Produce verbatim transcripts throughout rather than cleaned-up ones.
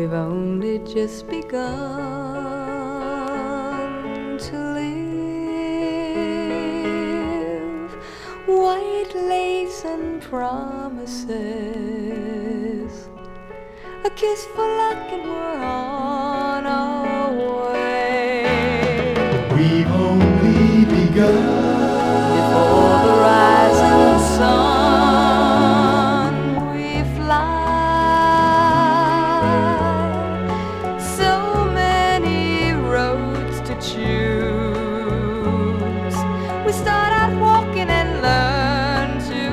We've only just begun to live. White lace and promises, a kiss for luck and we're on our way. We've only begun. Before the rising sun we fly. So many roads to choose. We start out walking and learn to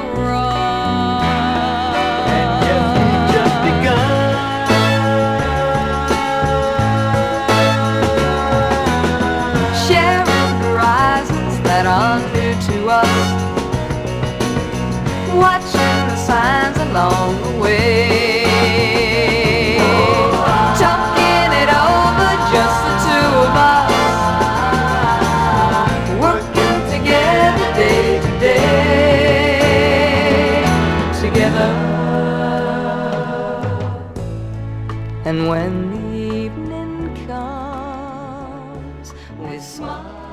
run. And yet we've just begun. Sharing horizons that are new to us, watching the signs along the way, talking it over, just the two of us, working together day to day, together. And when the evening comes, we smile.